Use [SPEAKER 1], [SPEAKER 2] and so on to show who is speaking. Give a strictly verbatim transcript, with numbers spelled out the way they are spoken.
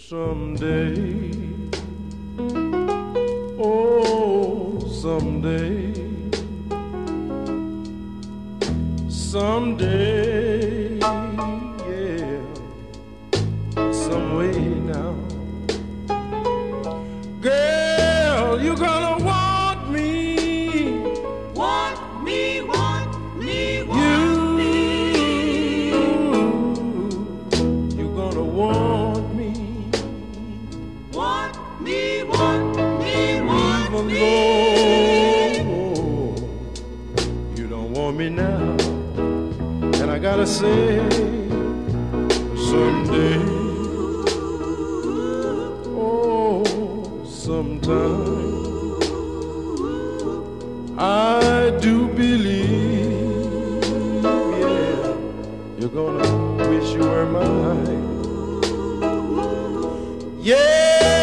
[SPEAKER 1] Someday, oh, someday, someday, yeah, some way now. Girl, you're gonna want me,
[SPEAKER 2] Want me, want me, want
[SPEAKER 1] you, you're gonna want me.
[SPEAKER 2] Want me, want me, want
[SPEAKER 1] Even
[SPEAKER 2] me.
[SPEAKER 1] though you don't want me now, and I gotta say, someday, oh, sometime, I do believe, yeah, you're gonna wish you were mine, yeah.